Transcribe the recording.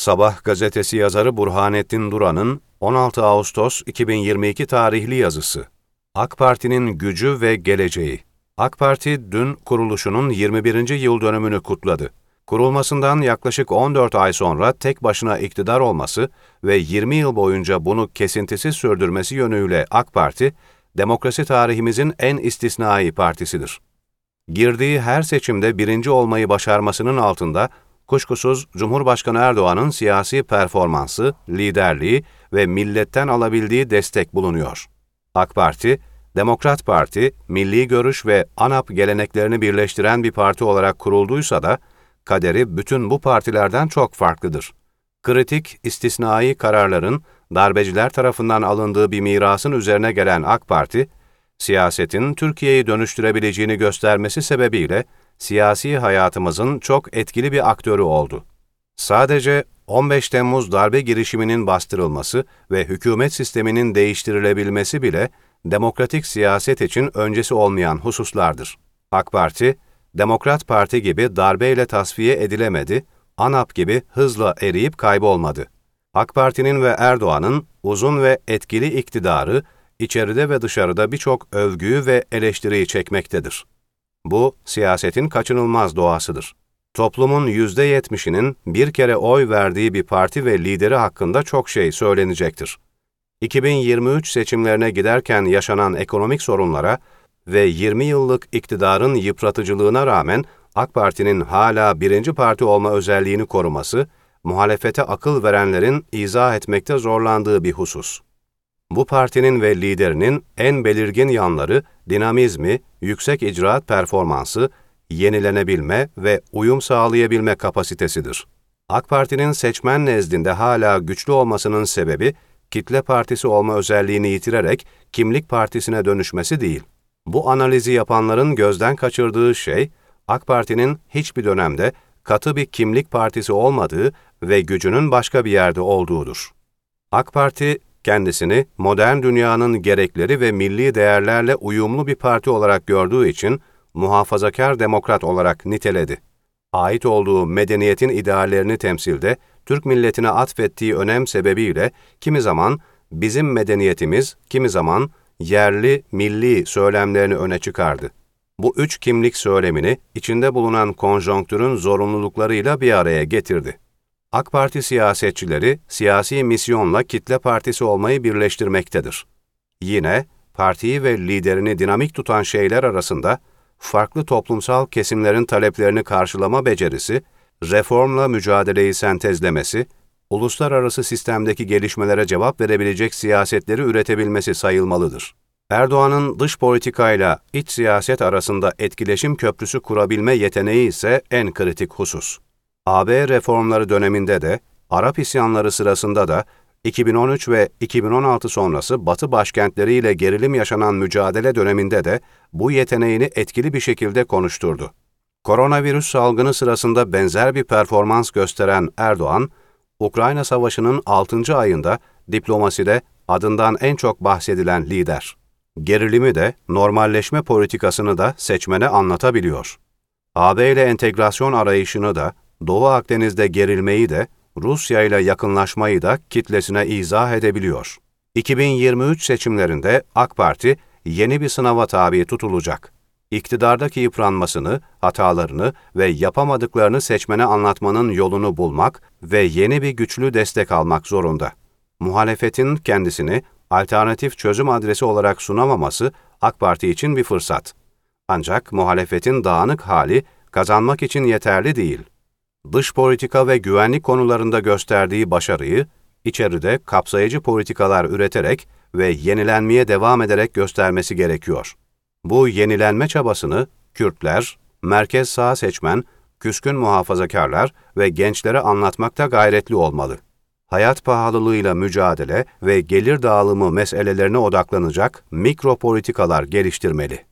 Sabah gazetesi yazarı Burhanettin Duran'ın 16 Ağustos 2022 tarihli yazısı. AK Parti'nin gücü ve geleceği. AK Parti dün kuruluşunun 21. yıl dönümünü kutladı. Kurulmasından yaklaşık 14 ay sonra tek başına iktidar olması ve 20 yıl boyunca bunu kesintisiz sürdürmesi yönüyle AK Parti, demokrasi tarihimizin en istisnai partisidir. Girdiği her seçimde birinci olmayı başarmasının altında, kuşkusuz Cumhurbaşkanı Erdoğan'ın siyasi performansı, liderliği ve milletten alabildiği destek bulunuyor. AK Parti, Demokrat Parti, milli görüş ve ANAP geleneklerini birleştiren bir parti olarak kurulduysa da, kaderi bütün bu partilerden çok farklıdır. Kritik, istisnai kararların darbeciler tarafından alındığı bir mirasın üzerine gelen AK Parti, siyasetin Türkiye'yi dönüştürebileceğini göstermesi sebebiyle siyasi hayatımızın çok etkili bir aktörü oldu. Sadece 15 Temmuz darbe girişiminin bastırılması ve hükümet sisteminin değiştirilebilmesi bile demokratik siyaset için öncesi olmayan hususlardır. AK Parti, Demokrat Parti gibi darbeyle tasfiye edilemedi, ANAP gibi hızla eriyip kaybolmadı. AK Parti'nin ve Erdoğan'ın uzun ve etkili iktidarı, içeride ve dışarıda birçok övgüyü ve eleştiriyi çekmektedir. Bu, siyasetin kaçınılmaz doğasıdır. Toplumun %70'inin bir kere oy verdiği bir parti ve lideri hakkında çok şey söylenecektir. 2023 seçimlerine giderken yaşanan ekonomik sorunlara ve 20 yıllık iktidarın yıpratıcılığına rağmen AK Parti'nin hala birinci parti olma özelliğini koruması, muhalefete akıl verenlerin izah etmekte zorlandığı bir husus. Bu partinin ve liderinin en belirgin yanları dinamizmi, yüksek icraat performansı, yenilenebilme ve uyum sağlayabilme kapasitesidir. AK Parti'nin seçmen nezdinde hala güçlü olmasının sebebi, kitle partisi olma özelliğini yitirerek kimlik partisine dönüşmesi değil. Bu analizi yapanların gözden kaçırdığı şey, AK Parti'nin hiçbir dönemde katı bir kimlik partisi olmadığı ve gücünün başka bir yerde olduğudur. AK Parti, kendisini modern dünyanın gerekleri ve milli değerlerle uyumlu bir parti olarak gördüğü için muhafazakar demokrat olarak niteledi. Ait olduğu medeniyetin ideallerini temsilde Türk milletine atfettiği önem sebebiyle kimi zaman bizim medeniyetimiz, kimi zaman yerli, milli söylemlerini öne çıkardı. Bu üç kimlik söylemini içinde bulunan konjonktürün zorunluluklarıyla bir araya getirdi. AK Parti siyasetçileri siyasi misyonla kitle partisi olmayı birleştirmektedir. Yine partiyi ve liderini dinamik tutan şeyler arasında farklı toplumsal kesimlerin taleplerini karşılama becerisi, reformla mücadeleyi sentezlemesi, uluslararası sistemdeki gelişmelere cevap verebilecek siyasetleri üretebilmesi sayılmalıdır. Erdoğan'ın dış politikayla iç siyaset arasında etkileşim köprüsü kurabilme yeteneği ise en kritik husus. AB reformları döneminde de, Arap isyanları sırasında da, 2013 ve 2016 sonrası Batı başkentleriyle gerilim yaşanan mücadele döneminde de bu yeteneğini etkili bir şekilde konuşturdu. Koronavirüs salgını sırasında benzer bir performans gösteren Erdoğan, Ukrayna Savaşı'nın 6. ayında diplomaside adından en çok bahsedilen lider. Gerilimi de, normalleşme politikasını da seçmene anlatabiliyor. AB ile entegrasyon arayışını da, Doğu Akdeniz'de gerilmeyi de, Rusya ile yakınlaşmayı da kitlesine izah edebiliyor. 2023 seçimlerinde AK Parti yeni bir sınava tabi tutulacak. İktidardaki yıpranmasını, hatalarını ve yapamadıklarını seçmene anlatmanın yolunu bulmak ve yeni bir güçlü destek almak zorunda. Muhalefetin kendisini alternatif çözüm adresi olarak sunamaması AK Parti için bir fırsat. Ancak muhalefetin dağınık hali kazanmak için yeterli değil. Dış politika ve güvenlik konularında gösterdiği başarıyı, içeride kapsayıcı politikalar üreterek ve yenilenmeye devam ederek göstermesi gerekiyor. Bu yenilenme çabasını Kürtler, merkez sağ seçmen, küskün muhafazakarlar ve gençlere anlatmakta gayretli olmalı. Hayat pahalılığıyla mücadele ve gelir dağılımı meselelerine odaklanacak mikro politikalar geliştirmeli.